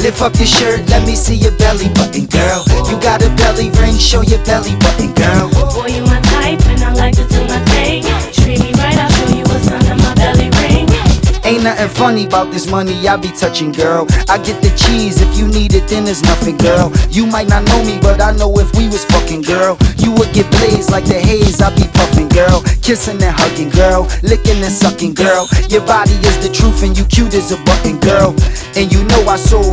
Lift up your shirt, let me see your belly button, girl. You got a belly ring, show your belly button, girl. Boy, you my type, and I like to do my thing. Treat me right, I'll show you what's under my belly ring. Ain't nothing funny about this money I be touching, girl. I get the cheese, if you need it then there's nothing, girl. You might not know me, but I know if we was fucking, girl, you would get blazed like the haze I be puffing, girl. Kissing and hugging, girl, licking and sucking, girl. Your body is the truth and you cute as a button, girl. And you know I sold